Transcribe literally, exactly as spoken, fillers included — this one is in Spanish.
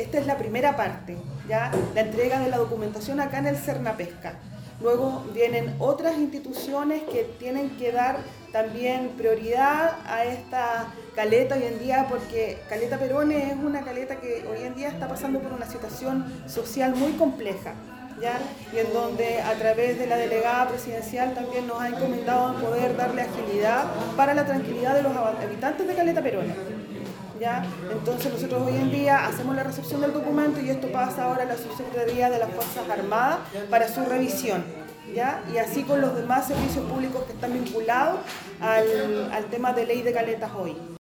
esta es la primera parte, ¿ya? La entrega de la documentación acá en el Cernapesca. Luego vienen otras instituciones que tienen que dar también prioridad a esta caleta hoy en día, porque Caleta Perones es una caleta que hoy en día está pasando por una situación social muy compleja, ¿ya? Y en donde a través de la delegada presidencial también nos ha encomendado poder darle agilidad para la tranquilidad de los habitantes de Caleta Perones, ¿ya? Entonces nosotros hoy en día hacemos la recepción del documento y esto pasa ahora a la Subsecretaría de las Fuerzas Armadas para su revisión, ¿ya? Y así con los demás servicios públicos que están vinculados al, al tema de ley de caletas hoy.